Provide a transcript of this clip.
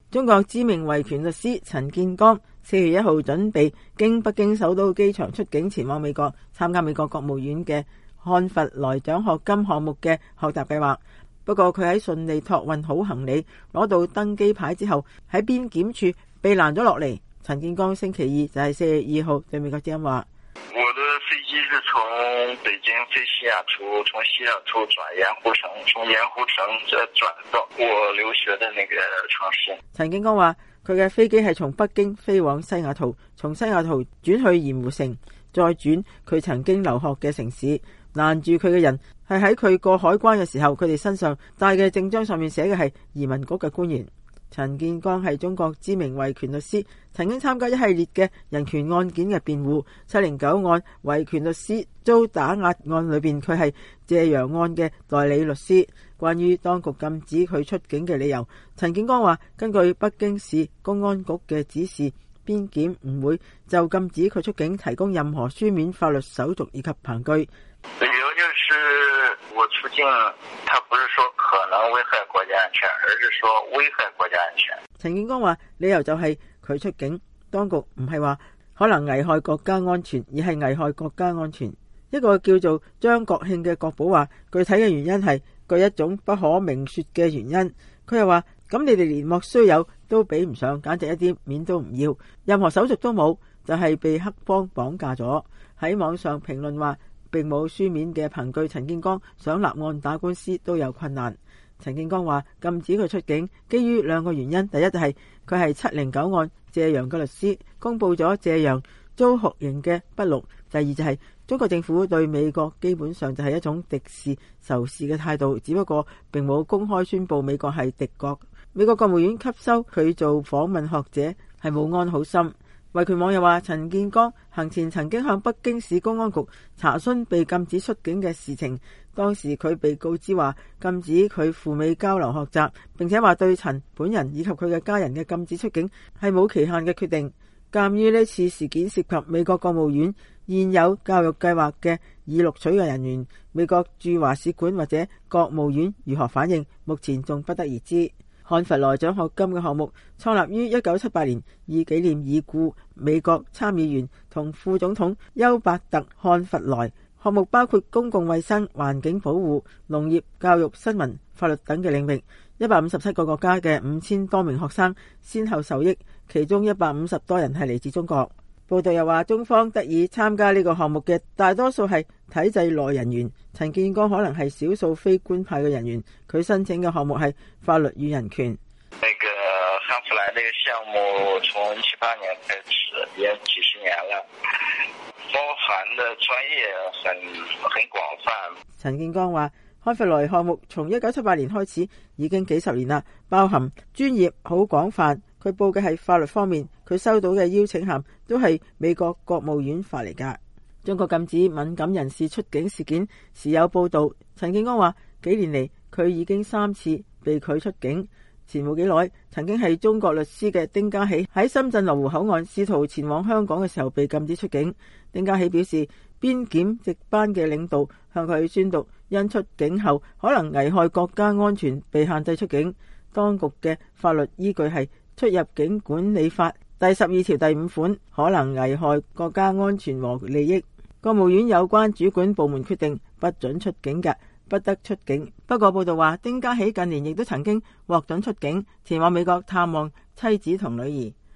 中國知名維權律師陳建剛4月1號準備經北京首都機場出境前往美國，參加美國國務院嘅漢弗萊獎學金項目嘅學習計劃。不過佢喺順利託運好行李，攞到登機牌之後，喺邊檢處被攔咗落嚟。陳建剛星期二就係4月2號對美國之音話： 我的飛機是從北京飛西雅圖，從西雅圖轉鹽湖城，從鹽湖城再轉到我留學的那個城市。 陳建剛話佢嘅飛機係從北京飛往西雅圖，從西雅圖轉去鹽湖城，再轉佢曾經留學嘅城市。攔住佢嘅人係喺佢過海關嘅時候，佢哋身上帶嘅證章上面寫嘅係移民局嘅官員。陳建剛係中國知名維權律師，曾經參加一系列嘅人權案件嘅辯護。709案維權律師遭打壓案裏邊，佢係謝陽案嘅代理律師。關於當局禁止佢出境嘅理由，陳建剛話根據北京市公安局嘅指示，邊檢唔會就禁止佢出境提供任何書面法律手續以及憑據。 理由就是我出境，他不是說可能危害國家安全，而是說危害國家安全。 陳建剛話理由就係佢出境，當局唔係話可能危害國家安全，而係危害國家安全。一個叫做張國慶嘅國保話，具體嘅原因係據一種不可明說嘅原因。佢又話咁你哋連莫須有都比唔上，簡直一啲面都唔要，任何手續都冇，就係被黑幫綁架咗。喺網上評論話並冇書面嘅憑據，陳建剛想立案打官司都有困難。陳建剛話禁止佢出境基於2個原因，第一就係佢係709案謝陽嘅律師，公布咗謝陽遭酷刑嘅筆錄。第二就係中國政府對美國基本上就係一種敵視仇視嘅態度，只不過並冇公開宣布美國係敵國。美國國務院吸收佢做訪問學者係冇安好心。維權網友話陳建剛行前曾經向北京市公安局查詢被禁止出境嘅事情，當時佢被告知話禁止佢赴美交流學習，並且話對陳本人以及佢嘅家人嘅禁止出境係冇期限嘅決定。鑒於呢次事件涉及美國國務院現有教育計劃嘅已錄取嘅人員，美國駐華使館或者國務院如何反應，目前仲不得而知。漢弗萊獎學金嘅項目創立於1978年，以紀念已故美國參議員同副總統休伯特·漢弗萊。項目包括公共衛生、環境保護、農業、教育、新聞、法律等嘅領域。157個國家嘅5000多名學生先後受益，其中150多人係嚟自中國。報道又話，中方得以參加呢個項目嘅大多數係體制內人員，陳建剛可能係少數非官派嘅人員。佢申請嘅項目係法律與人權。 那個漢弗萊呢個項目從78年開始，也幾十年了，包含的專業很廣泛。 陳建剛話，漢弗萊項目從1978年開始已經幾十年啦，包含專業好廣泛。佢報嘅係法律方面，佢收到嘅邀請函都係美國國務院發嚟㗎。中國禁止敏感人士出境事件時有報道，陳建剛話幾年嚟佢已經3次被拒出境。前冇幾耐，曾經係中國律師嘅丁家喜喺深圳羅湖口岸試圖前往香港嘅時候被禁止出境。丁家喜表示，邊檢值班嘅領導向佢宣讀，因出境後可能危害國家安全，被限制出境。當局嘅法律依據係出入境管理法第12條第5款，可能危害國家安全和利益。國務院有關主管部門決定不准出境嘅，不得出境。不過報道話，丁家喜近年亦都曾經獲准出境，前往美國探望妻子同女兒。